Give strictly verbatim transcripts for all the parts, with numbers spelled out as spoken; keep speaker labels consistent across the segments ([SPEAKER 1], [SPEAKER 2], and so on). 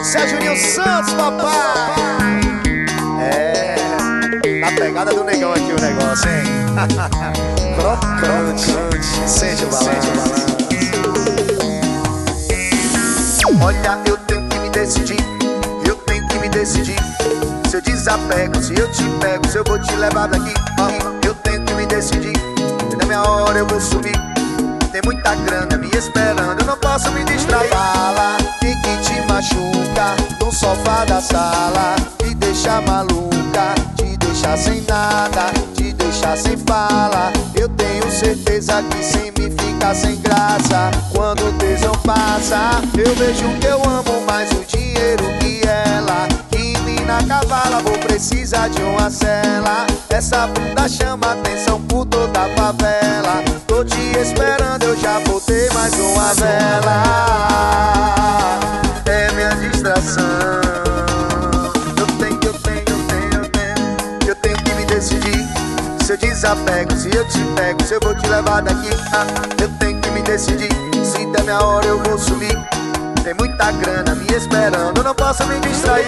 [SPEAKER 1] Sérgio Santos, papai. É, na pegada do negão aqui o negócio, hein? Crocante, sente o balanço. Olha, eu tenho que me decidir, eu tenho que me decidir. Se eu desapego, se eu te pego, se eu vou te levar daqui. Eu tenho que me decidir, na minha hora eu vou sumir. Tem muita grana me esperando, eu não posso me distrair. Fala, quem que te machuca no sofá da sala, te deixa maluca, te deixa sem nada, te deixa sem fala. Eu tenho certeza que sem mim fica sem graça. Quando o tesão passa, eu vejo que eu amo mais o dinheiro que ela. Que mina cavala, vou precisar de uma cela. Essa bunda chama atenção por toda a favela. Tô te esperando, eu já botei mais uma vela. É minha distração. Eu tenho, eu tenho, eu tenho, eu tenho. Eu tenho que me decidir. Se eu desapego, se eu te pego, se eu vou te levar daqui. Ah, eu tenho que me decidir. Se der minha hora eu vou sumir. Tem muita grana me esperando, eu não posso me distrair.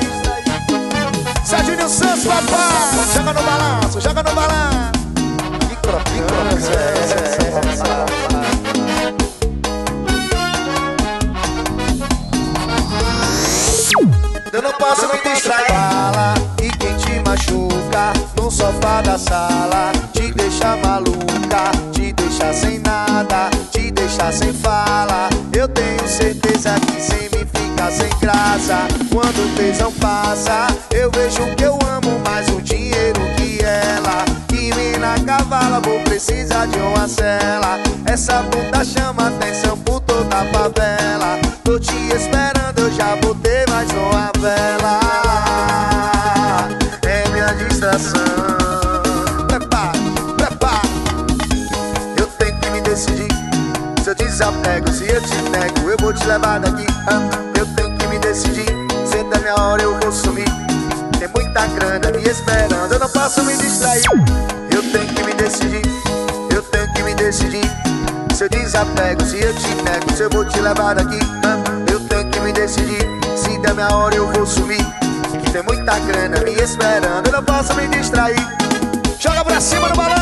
[SPEAKER 1] Sérgio Santos, papai. Joga no balanço, joga no balanço. Micro, micro, eu não posso me distrair. Fala, e quem te machuca no sofá da sala, te deixa maluca, te deixa sem nada, te deixa sem fala. Eu tenho certeza que sem mim fica sem graça. Quando o tesão passa, eu vejo que eu amo mais o dinheiro que ela. Que mina cavala, vou precisar de uma cela. Essa bunda chama atenção por toda a favela. Tô te esperando, eu já botei mais uma vela. É minha distração. Prepara, prepara. Eu tenho que me decidir. Se eu desapego, se eu te pego, eu vou te levar daqui. Eu tenho que me decidir. Se der minha hora eu vou sumir. Tem muita grana me esperando, eu não posso me distrair. Eu tenho que me decidir. Eu tenho que me decidir. Se eu desapego, se eu te pego, se eu vou te levar daqui. Eu tenho que me decidir. Se der minha hora eu vou sumir. Tem muita grana me esperando, eu não posso me distrair. Joga pra cima no balão.